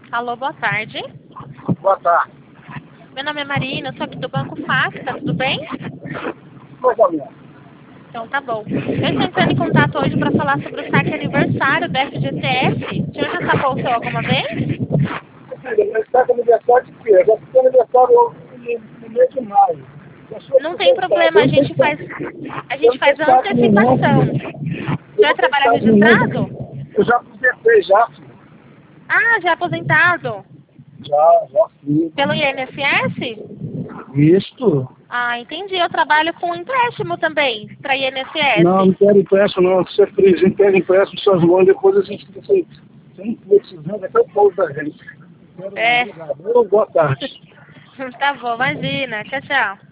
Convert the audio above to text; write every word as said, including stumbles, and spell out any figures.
Alô, boa tarde. Boa tarde. Meu nome é Marina, eu sou aqui do Banco Fácil, tá tudo bem? Mais ou menos. Então tá bom. Eu estou entrando em contato hoje para falar sobre o saque aniversário da F G C S. O senhor já sacou o seu alguma vez? Ele está com aniversário de quê? Eu já fiz aniversário no, no mês de maio. Eu sou Não tem aposentado. problema, a Eu não gente tenho- faz, a eu gente não faz tenho a saco nenhum, não, antecipação. filho. O Eu senhor não tenho trabalha saco nenhum. registrado? Eu já aposentei já, filho. Ah, já aposentado? Já, já fiz. Pelo I N S S? Isto? Ah, entendi. Eu trabalho com empréstimo também, para I N S Não, não S. quero empréstimo não. Se você fez, pega empréstimo suas mãos, depois a gente fica sem, sem precisando, até o povo da gente. Quero, É. obrigado. Boa tarde. Tá bom, imagina. Tchau, tchau.